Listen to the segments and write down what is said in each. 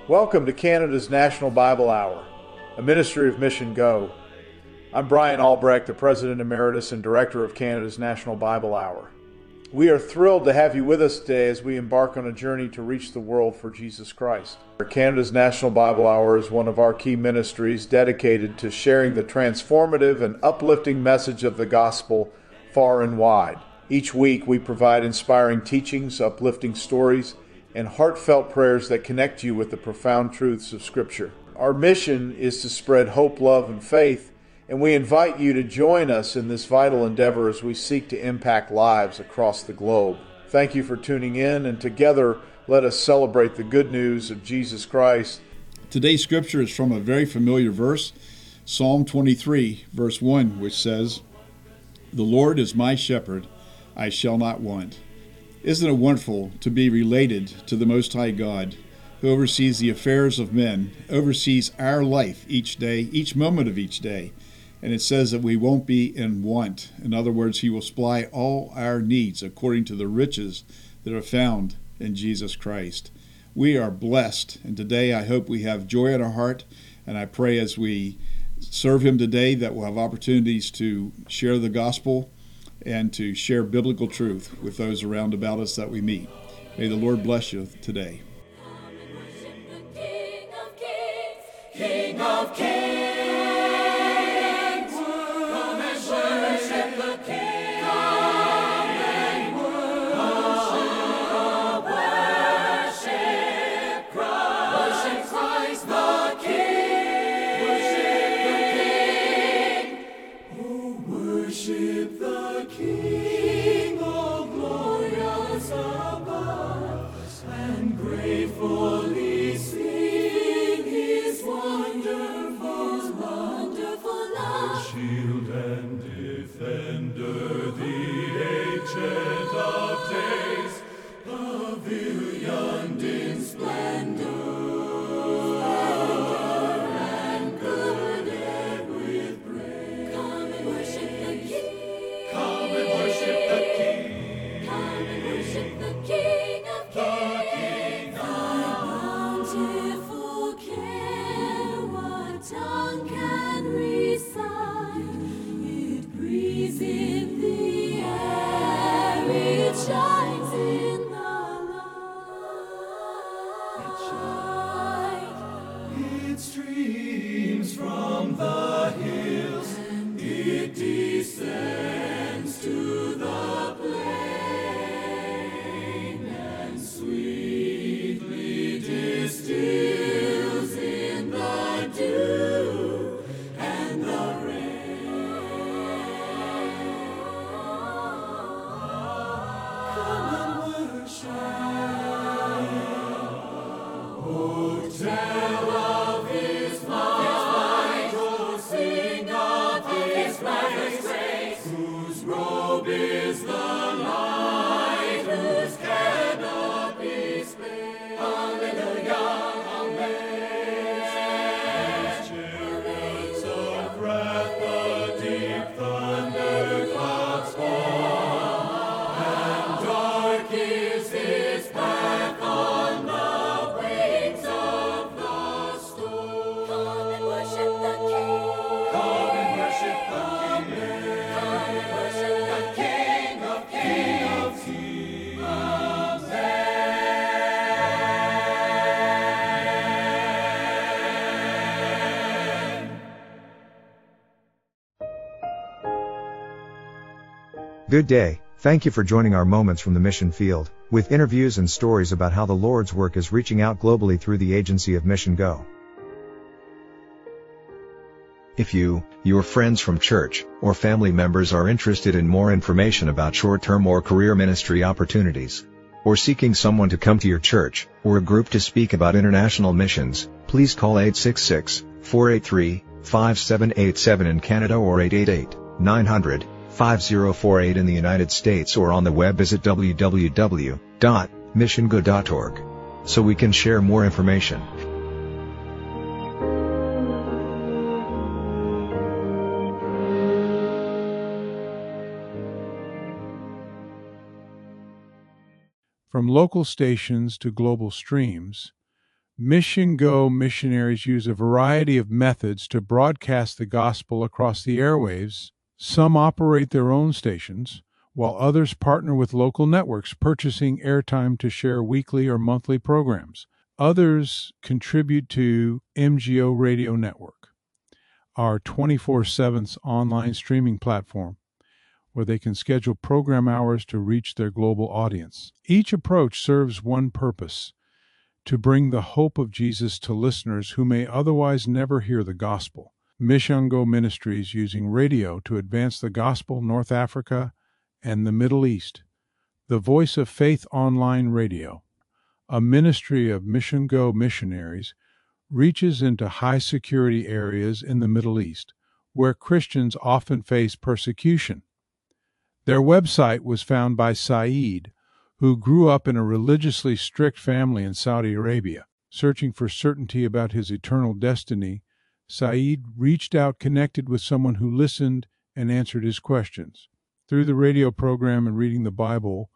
Welcome to Canada's National Bible Hour, a ministry of Mission Go. I'm Brian Albrecht, the President Emeritus and Director of Canada's National Bible Hour. We are thrilled to have you with us today as we embark on a journey to reach the world for Jesus Christ. Canada's National Bible Hour is one of our key ministries dedicated to sharing the transformative and uplifting message of the gospel far and wide. Each week we provide inspiring teachings, uplifting stories, and heartfelt prayers that connect you with the profound truths of Scripture. Our mission is to spread hope, love, and faith, and we invite you to join us in this vital endeavor as we seek to impact lives across the globe. Thank you for tuning in, and together let us celebrate the good news of Jesus Christ. Today's scripture is from a very familiar verse, Psalm 23, verse 1, which says, "The Lord is my shepherd, I shall not want." Isn't it wonderful to be related to the Most High God, who oversees the affairs of men, oversees our life each day, each moment of each day? And it says that we won't be in want. In other words, He will supply all our needs according to the riches that are found in Jesus Christ. We are blessed, and today I hope we have joy in our heart, and I pray as we serve Him today that we'll have opportunities to share the gospel and to share biblical truth with those around about us that we meet. May the Lord bless you today. King of kings, come and worship the King. Come and worship Christ. Worship Christ the King. Worship the King, oh glorious above, and gratefully sing His wonderful love. Shield and defender, the ancient of days, pavilioned in splendor, and girded with praise. Come and worship the King. Come and worship the King. Come and worship the King of kings. Thy bountiful care, what tongue can recite? It breathes in the air, it shines in the light. It streams from the hills, it descends to the plain, and sweetly distills in the dew and the rain. Come and worship. Oh, tell of His might. Oh, sing of His marvelous grace. Whose robe is the light, whose canopy splendid. Hallelujah, amen. Chariots of wrath, the deep thunder clouds fall, and dark is His path on the wings of the storm. Come and worship the King. Come and worship the King. Come and worship the King of kings. Amen. Good day. Thank you for joining our Moments from the Mission Field, with interviews and stories about how the Lord's work is reaching out globally through the agency of Mission Go. If you, your friends from church, or family members are interested in more information about short-term or career ministry opportunities, or seeking someone to come to your church, or a group to speak about international missions, please call 866-483-5787 in Canada or 888-900-5048 in the United States, or on the web visit www.missiongo.org, so we can share more information. From local stations to global streams, Mission Go missionaries use a variety of methods to broadcast the gospel across the airwaves. Some operate their own stations, while others partner with local networks, purchasing airtime to share weekly or monthly programs. Others contribute to MGO Radio Network, our 24/7 online streaming platform, where they can schedule program hours to reach their global audience. Each approach serves one purpose: to bring the hope of Jesus to listeners who may otherwise never hear the gospel. Mission Go Ministries using radio to advance the gospel North Africa and the Middle East. The Voice of Faith Online Radio, a ministry of Mission Go missionaries, reaches into high-security areas in the Middle East, where Christians often face persecution. Their website was found by Saeed, who grew up in a religiously strict family in Saudi Arabia. Searching for certainty about his eternal destiny, Saeed reached out, connected with someone who listened and answered his questions. Through the radio program and reading the Bible,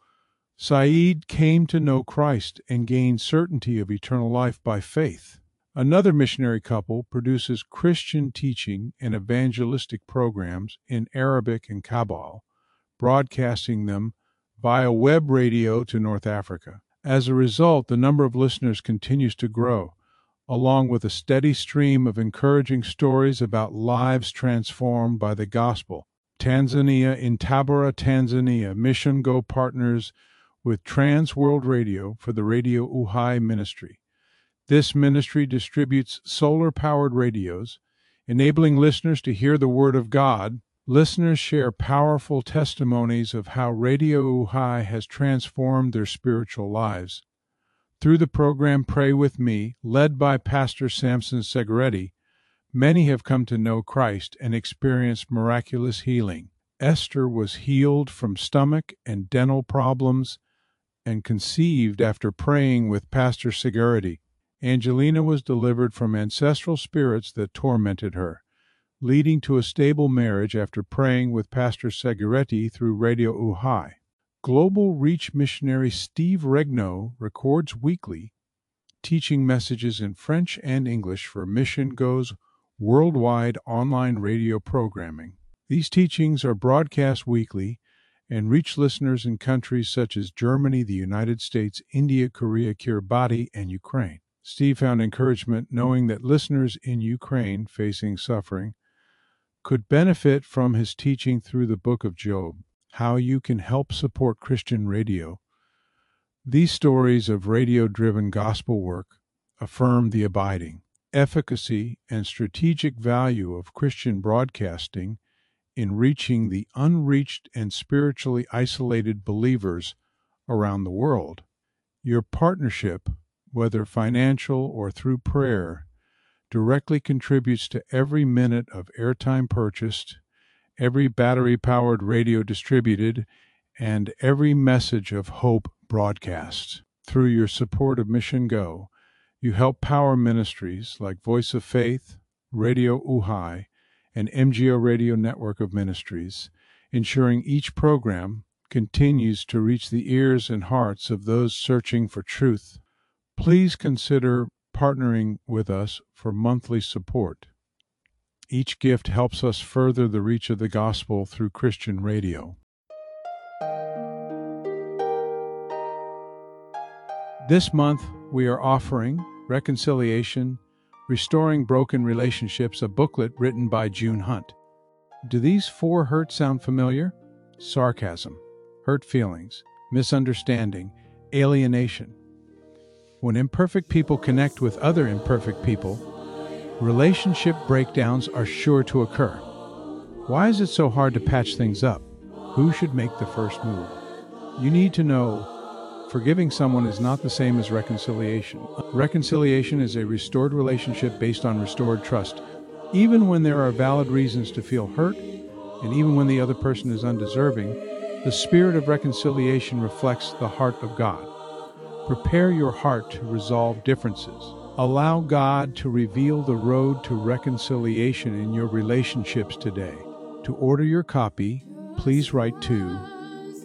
Saeed came to know Christ and gained certainty of eternal life by faith. Another missionary couple produces Christian teaching and evangelistic programs in Arabic and Kabyle, broadcasting them via web radio to North Africa. As a result, the number of listeners continues to grow, along with a steady stream of encouraging stories about lives transformed by the gospel. Tanzania, in Tabora, Tanzania, Mission Go partners with Trans World Radio for the Radio Uhai ministry. This ministry distributes solar-powered radios, enabling listeners to hear the Word of God. Listeners share powerful testimonies of how Radio Uhai has transformed their spiritual lives. Through the program Pray With Me, led by Pastor Samson Segaretti, many have come to know Christ and experienced miraculous healing. Esther was healed from stomach and dental problems and conceived after praying with Pastor Segaretti. Angelina was delivered from ancestral spirits that tormented her, leading to a stable marriage after praying with Pastor Segaretti through Radio Uhai. Global Reach missionary Steve Regnault records weekly, teaching messages in French and English for Mission Go's worldwide online radio programming. These teachings are broadcast weekly and reach listeners in countries such as Germany, the United States, India, Korea, Kiribati, and Ukraine. Steve found encouragement knowing that listeners in Ukraine facing suffering could benefit from his teaching through the book of Job, how you can help support Christian radio. These stories of radio-driven gospel work affirm the abiding efficacy and strategic value of Christian broadcasting in reaching the unreached and spiritually isolated believers around the world. Your partnership, whether financial or through prayer, directly contributes to every minute of airtime purchased, every battery-powered radio distributed, and every message of hope broadcast. Through your support of Mission Go, you help power ministries like Voice of Faith, Radio Uhai, and MGO Radio Network of Ministries, ensuring each program continues to reach the ears and hearts of those searching for truth. Please consider partnering with us for monthly support. Each gift helps us further the reach of the gospel through Christian radio. This month, we are offering Reconciliation, Restoring Broken Relationships, a booklet written by June Hunt. Do these 4 hurts sound familiar? Sarcasm, hurt feelings, misunderstanding, alienation. When imperfect people connect with other imperfect people, relationship breakdowns are sure to occur. Why is it so hard to patch things up? Who should make the first move? You need to know forgiving someone is not the same as reconciliation. Reconciliation is a restored relationship based on restored trust. Even when there are valid reasons to feel hurt, and even when the other person is undeserving, the spirit of reconciliation reflects the heart of God. Prepare your heart to resolve differences. Allow God to reveal the road to reconciliation in your relationships today. To order your copy, please write to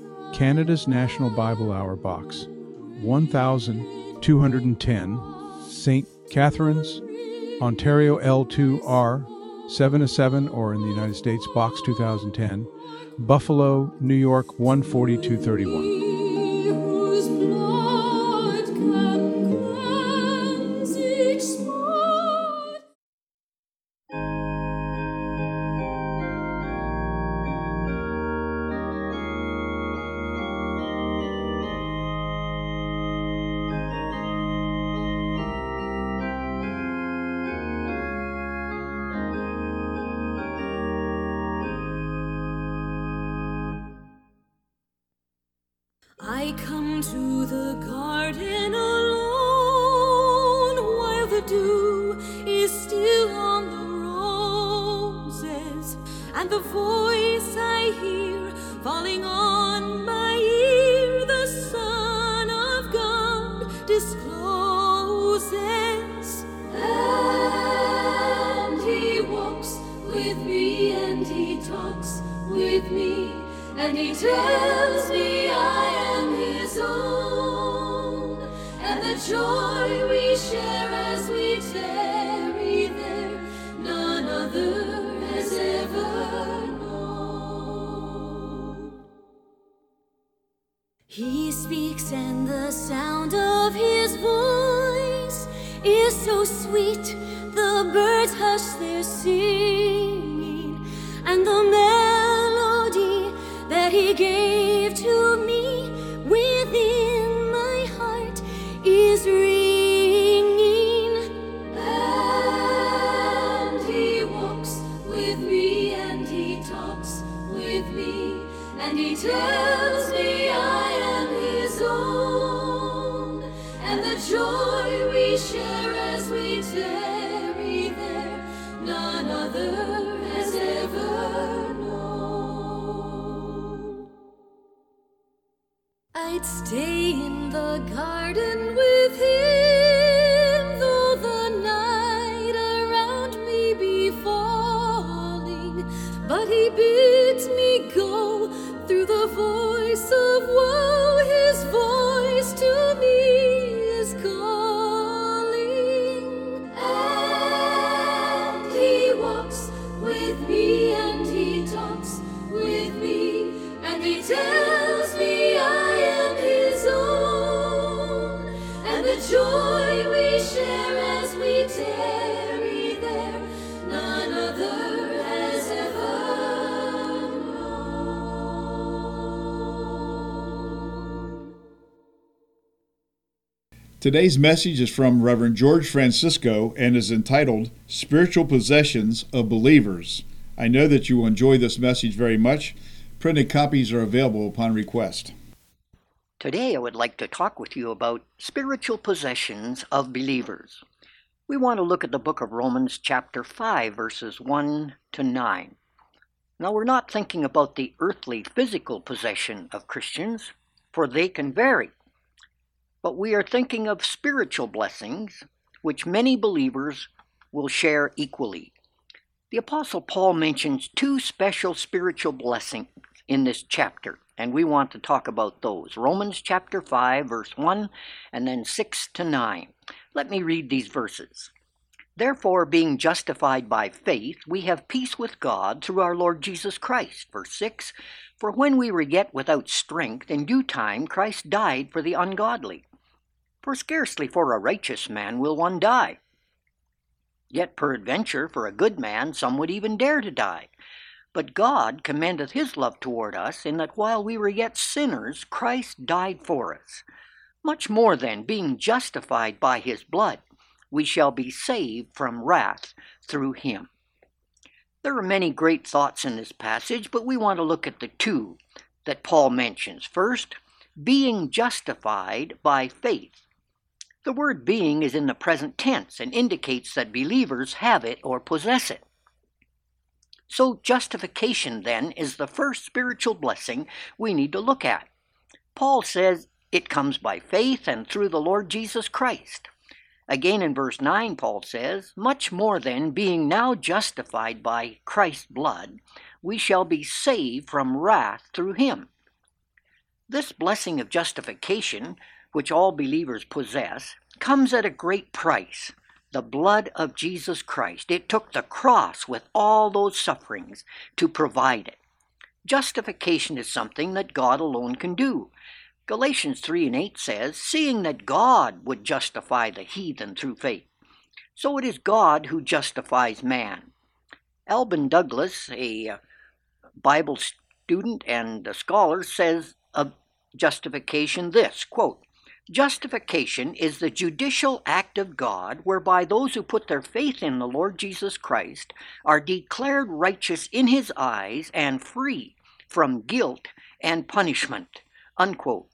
Canada's National Bible Hour Box, 1210, St. Catharines, Ontario L2R 707, or in the United States, Box 2010, Buffalo, New York 14231. Whose blood can cleanse each spot. I come to the garden alone while the dew is still on the roses, and the voice I hear falling on my ear, the Son of God discloses. And he walks with me, and he talks with me, and he tells me I am his own, and the joy we share as we tarry there, none other has ever known. He speaks, and the sound of his voice is so sweet, the birds hush their singing, and the melody that he gave to me within my heart is ringing. And he walks with me, and he talks with me, and he tells me I am his own, and the joy we share as we tarry there, none other has ever known. I'd stay in the garden with him, though the night around me be falling, but he bids me go through the voice of woe, his voice to me is calling. And he walks with me, and he talks with me, and he tells me I am his own, and the joy we share as we tarry there, none other has ever known. Today's message is from Reverend George Francisco and is entitled Spiritual Possessions of Believers. I know that you will enjoy this message very much. Printed copies are available upon request. Today I would like to talk with you about spiritual possessions of believers. We want to look at the book of Romans chapter 5 verses 1 to 9. Now we're not thinking about the earthly physical possession of Christians, for they can vary. But we are thinking of spiritual blessings which many believers will share equally. The Apostle Paul mentions two special spiritual blessings in this chapter, and we want to talk about those. Romans chapter 5, verse 1, and then 6 to 9. Let me read these verses. Therefore, being justified by faith, we have peace with God through our Lord Jesus Christ. Verse 6, for when we were yet without strength, in due time Christ died for the ungodly. For scarcely for a righteous man will one die. Yet peradventure for a good man some would even dare to die. But God commendeth his love toward us, in that while we were yet sinners, Christ died for us. Much more then, being justified by his blood, we shall be saved from wrath through him. There are many great thoughts in this passage, but we want to look at the two that Paul mentions. First, being justified by faith. The word being is in the present tense and indicates that believers have it or possess it. So justification, then, is the first spiritual blessing we need to look at. Paul says it comes by faith and through the Lord Jesus Christ. Again in verse 9, Paul says, much more then, being now justified by Christ's blood, we shall be saved from wrath through him. This blessing of justification, which all believers possess, comes at a great price, the blood of Jesus Christ. It took the cross with all those sufferings to provide it. Justification is something that God alone can do. Galatians 3:8 says, seeing that God would justify the heathen through faith. So it is God who justifies man. Alban Douglas, a Bible student and a scholar, says of justification this, quote, justification is the judicial act of God whereby those who put their faith in the Lord Jesus Christ are declared righteous in his eyes and free from guilt and punishment, unquote.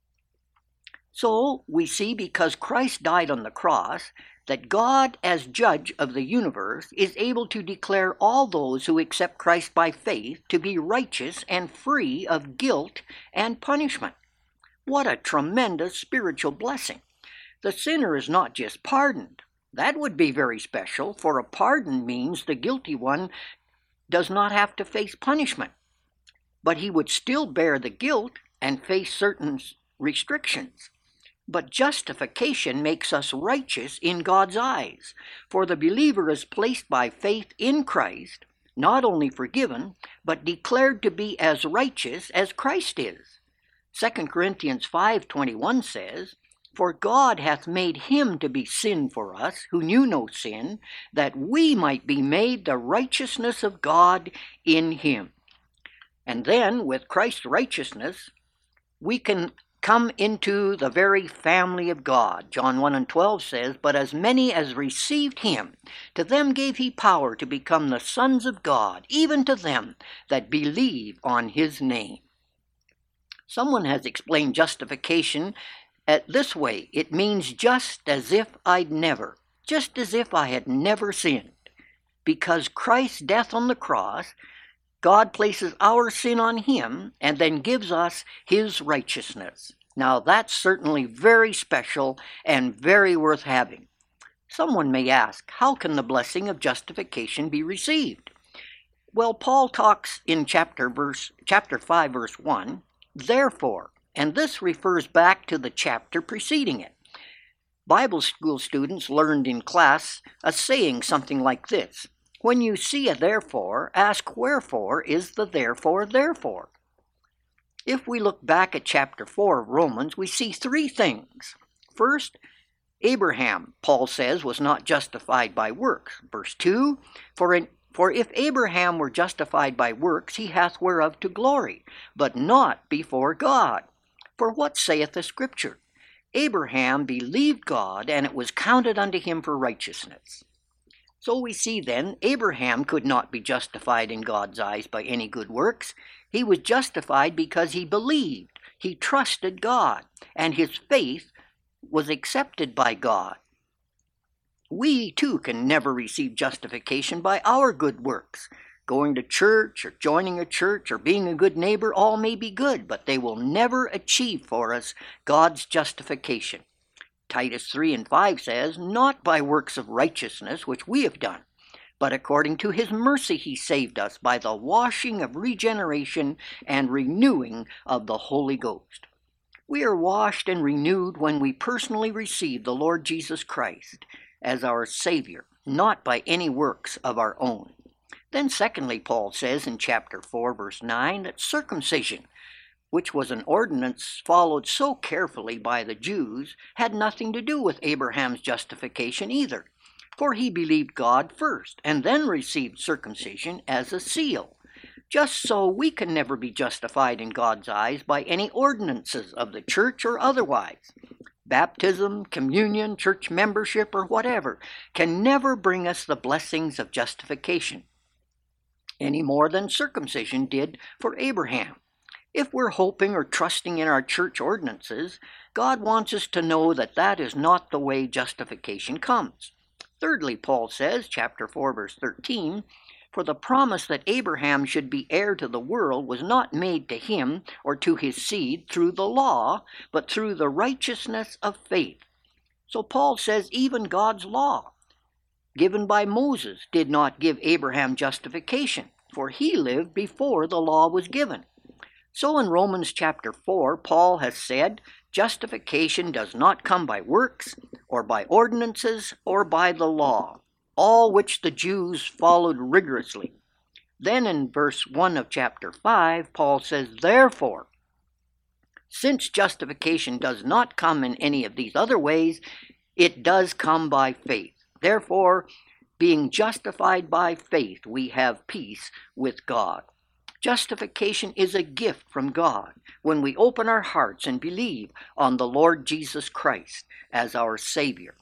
So we see, because Christ died on the cross, that God, as judge of the universe, is able to declare all those who accept Christ by faith to be righteous and free of guilt and punishment. What a tremendous spiritual blessing. The sinner is not just pardoned. That would be very special, for a pardon means the guilty one does not have to face punishment. But he would still bear the guilt and face certain restrictions. But justification makes us righteous in God's eyes, for the believer is placed by faith in Christ, not only forgiven, but declared to be as righteous as Christ is. 2 Corinthians 5:21 says, for God hath made him to be sin for us, who knew no sin, that we might be made the righteousness of God in him. And then, with Christ's righteousness, we can come into the very family of God. John 1:12 says, but as many as received him, to them gave he power to become the sons of God, even to them that believe on his name. Someone has explained justification this way. It means just as if I'd never, just as if I had never sinned. Because Christ's death on the cross, God places our sin on him and then gives us his righteousness. Now that's certainly very special and very worth having. Someone may ask, how can the blessing of justification be received? Well, Paul talks in chapter 5, verse 1, therefore, and this refers back to the chapter preceding it. Bible school students learned in class a saying something like this. When you see a therefore, ask wherefore is the therefore. If we look back at chapter 4 of Romans, we see three things. First, Abraham, Paul says, was not justified by works. Verse 2, For if Abraham were justified by works, he hath whereof to glory, but not before God. For what saith the Scripture? Abraham believed God, and it was counted unto him for righteousness. So we see then, Abraham could not be justified in God's eyes by any good works. He was justified because he believed, he trusted God, and his faith was accepted by God. We, too, can never receive justification by our good works. Going to church, or joining a church, or being a good neighbor, all may be good, but they will never achieve for us God's justification. Titus 3:5 says, not by works of righteousness which we have done, but according to his mercy he saved us by the washing of regeneration and renewing of the Holy Ghost. We are washed and renewed when we personally receive the Lord Jesus Christ as our Savior, not by any works of our own. Then secondly, Paul says in chapter 4, verse 9, that circumcision, which was an ordinance followed so carefully by the Jews, had nothing to do with Abraham's justification either. For he believed God first, and then received circumcision as a seal. Just so we can never be justified in God's eyes by any ordinances of the church or otherwise. Baptism, communion, church membership, or whatever can never bring us the blessings of justification, any more than circumcision did for Abraham. If we're hoping or trusting in our church ordinances, God wants us to know that that is not the way justification comes. Thirdly, Paul says, chapter 4, verse 13, for the promise that Abraham should be heir to the world was not made to him or to his seed through the law, but through the righteousness of faith. So Paul says even God's law, given by Moses, did not give Abraham justification, for he lived before the law was given. So in Romans chapter 4, Paul has said, justification does not come by works, or by ordinances, or by the law, all which the Jews followed rigorously. Then in verse 1 of chapter 5, Paul says, therefore, since justification does not come in any of these other ways, it does come by faith. Therefore, being justified by faith, we have peace with God. Justification is a gift from God when we open our hearts and believe on the Lord Jesus Christ as our Savior.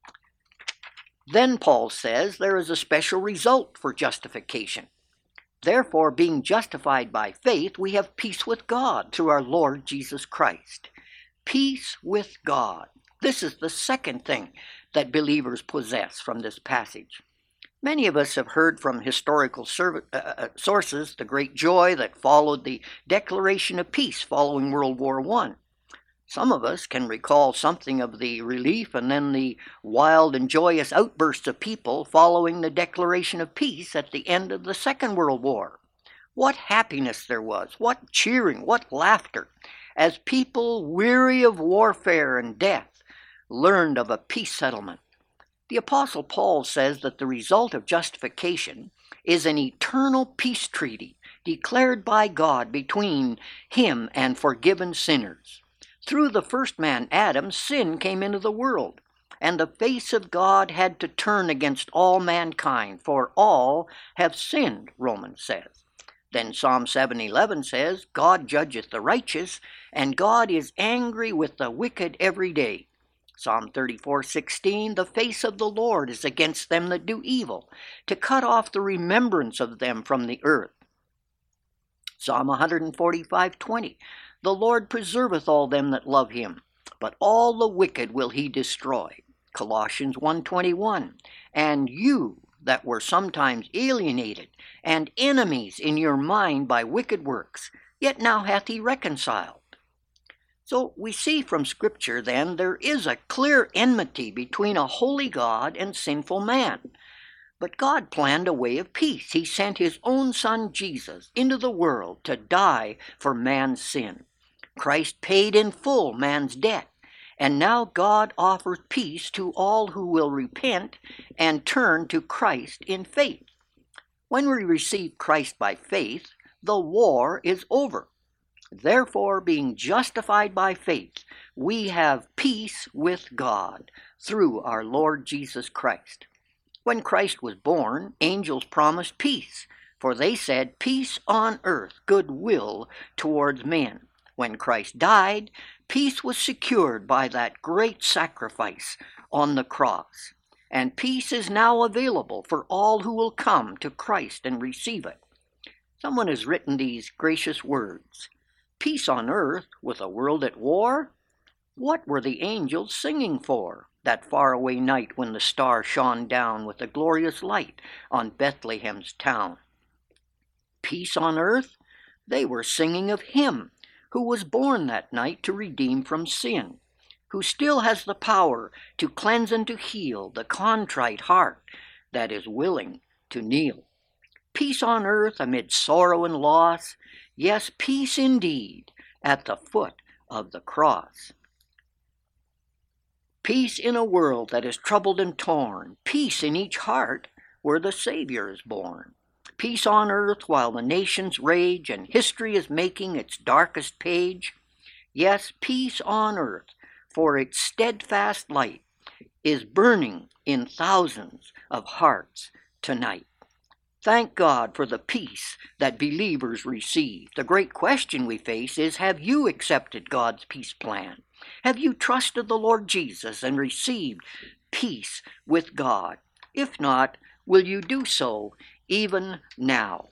Then Paul says there is a special result for justification. Therefore, being justified by faith, we have peace with God through our Lord Jesus Christ. Peace with God. This is the second thing that believers possess from this passage. Many of us have heard from historical sources the great joy that followed the declaration of peace following World War I. Some of us can recall something of the relief and then the wild and joyous outbursts of people following the declaration of peace at the end of the Second World War. What happiness there was, what cheering, what laughter, as people weary of warfare and death learned of a peace settlement. The Apostle Paul says that the result of justification is an eternal peace treaty declared by God between him and forgiven sinners. Through the first man, Adam, sin came into the world, and the face of God had to turn against all mankind, for all have sinned, Romans says. Then Psalm 7:11 says, God judgeth the righteous, and God is angry with the wicked every day. Psalm 34:16, the face of the Lord is against them that do evil, to cut off the remembrance of them from the earth. Psalm 145:20, the Lord preserveth all them that love him, but all the wicked will he destroy. Colossians 1:21, and you that were sometimes alienated and enemies in your mind by wicked works, yet now hath he reconciled. So we see from Scripture then there is a clear enmity between a holy God and sinful man. But God planned a way of peace. He sent his own Son Jesus into the world to die for man's sin. Christ paid in full man's debt, and now God offers peace to all who will repent and turn to Christ in faith. When we receive Christ by faith, the war is over. Therefore, being justified by faith, we have peace with God through our Lord Jesus Christ. When Christ was born, angels promised peace, for they said, peace on earth, goodwill towards men. When Christ died, peace was secured by that great sacrifice on the cross, and peace is now available for all who will come to Christ and receive it. Someone has written these gracious words, peace on earth with a world at war? What were the angels singing for, that faraway night when the star shone down with a glorious light on Bethlehem's town? Peace on earth? They were singing of him who was born that night to redeem from sin, who still has the power to cleanse and to heal the contrite heart that is willing to kneel. Peace on earth amid sorrow and loss, yes, peace indeed at the foot of the cross. Peace in a world that is troubled and torn, peace in each heart where the Savior is born. Peace on earth while the nations rage and history is making its darkest page. Yes, peace on earth, for its steadfast light is burning in thousands of hearts tonight. Thank God for the peace that believers receive. The great question we face is, have you accepted God's peace plan? Have you trusted the Lord Jesus and received peace with God? If not, will you do so even now?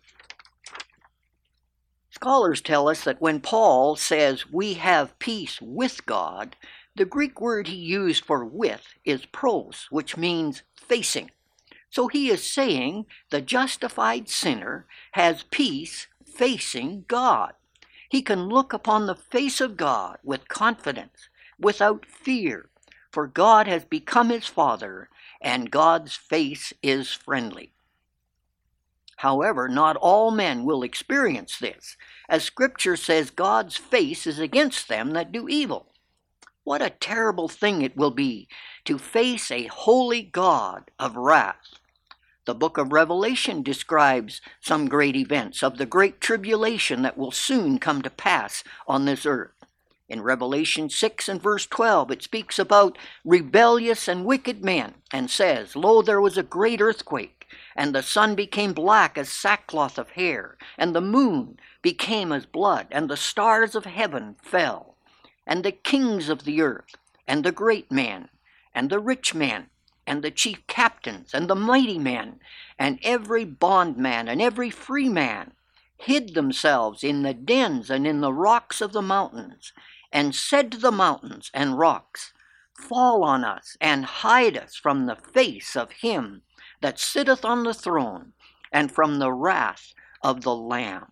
Scholars tell us that when Paul says we have peace with God, the Greek word he used for with is pros, which means facing. So he is saying the justified sinner has peace facing God. He can look upon the face of God with confidence, without fear, for God has become his Father, and God's face is friendly. However, not all men will experience this, as Scripture says God's face is against them that do evil. What a terrible thing it will be to face a holy God of wrath. The book of Revelation describes some great events of the great tribulation that will soon come to pass on this earth. In Revelation 6 and verse 12, it speaks about rebellious and wicked men and says, "Lo, there was a great earthquake, and the sun became black as sackcloth of hair, and the moon became as blood, and the stars of heaven fell. And the kings of the earth, and the great men, and the rich men, and the chief captains, and the mighty men, and every bondman, and every free man, hid themselves in the dens and in the rocks of the mountains, and said to the mountains and rocks, Fall on us, and hide us from the face of him that sitteth on the throne, and from the wrath of the Lamb."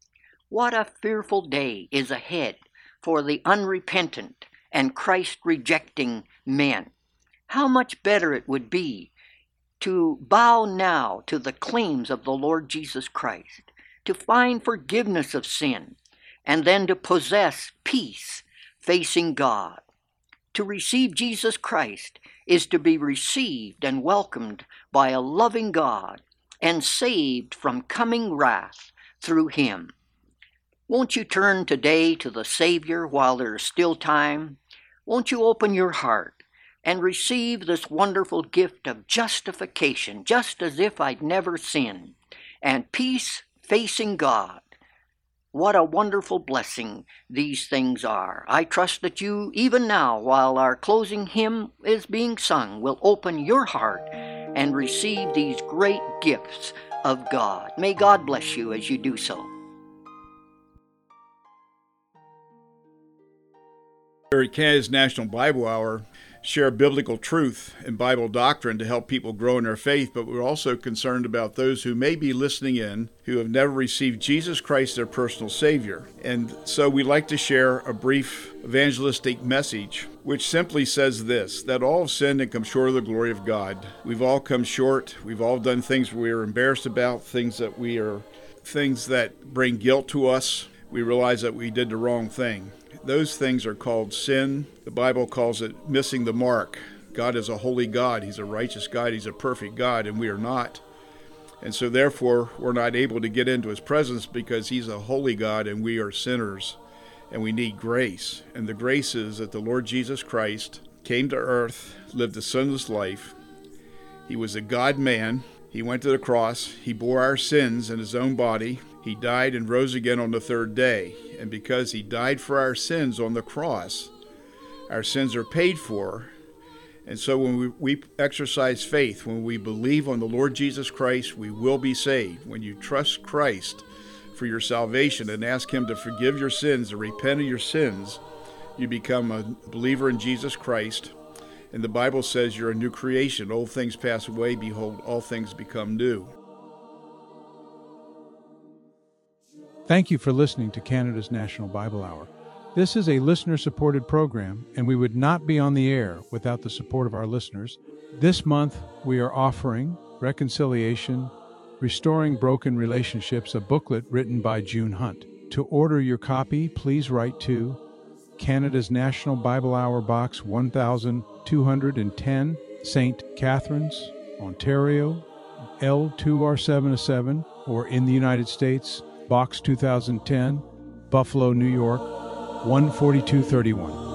What a fearful day is ahead for the unrepentant and Christ-rejecting men. How much better it would be to bow now to the claims of the Lord Jesus Christ, to find forgiveness of sin, and then to possess peace facing God. To receive Jesus Christ is to be received and welcomed by a loving God and saved from coming wrath through him. Won't you turn today to the Savior while there is still time? Won't you open your heart and receive this wonderful gift of justification, just as if I'd never sinned, and peace facing God? What a wonderful blessing these things are. I trust that you, even now, while our closing hymn is being sung, will open your heart and receive these great gifts of God. May God bless you as you do so. Here at Canada's National Bible Hour, share biblical truth and Bible doctrine to help people grow in their faith, but we're also concerned about those who may be listening in who have never received Jesus Christ, their personal Savior. And so we like to share a brief evangelistic message, which simply says this, that all have sinned and come short of the glory of God. We've all come short. We've all done things we're embarrassed about, things that bring guilt to us. We realize that we did the wrong thing. Those things are called sin. The Bible calls it missing the mark. God is a holy God. He's a righteous God. He's a perfect God, and we are not. And so therefore, we're not able to get into his presence because he's a holy God and we are sinners, and we need grace. And the grace is that the Lord Jesus Christ came to earth, lived a sinless life. He was a God-man. He went to the cross. He bore our sins in his own body. He died and rose again on the third day. And because he died for our sins on the cross, our sins are paid for. And so when we exercise faith, when we believe on the Lord Jesus Christ, we will be saved. When you trust Christ for your salvation and ask him to forgive your sins and repent of your sins, you become a believer in Jesus Christ. And the Bible says you're a new creation. Old things pass away. Behold, all things become new. Thank you for listening to Canada's National Bible Hour. This is a listener-supported program, and we would not be on the air without the support of our listeners. This month, we are offering Reconciliation, Restoring Broken Relationships, a booklet written by June Hunt. To order your copy, please write to Canada's National Bible Hour, Box 1210, St. Catharines, Ontario, L2R707, or in the United States, Box 2010, Buffalo, New York, 14231.